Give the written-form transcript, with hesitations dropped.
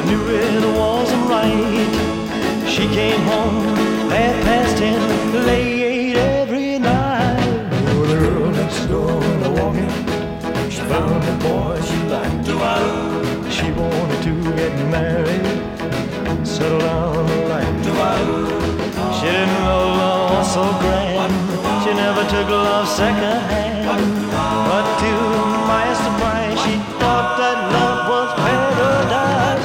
knew it wasn't right. She came home 10:30, late every night. Oh, the girl next door walking, she found a boy she liked. She wanted to get married, settle down the life. She didn't know love was so grand. She never took love second hand.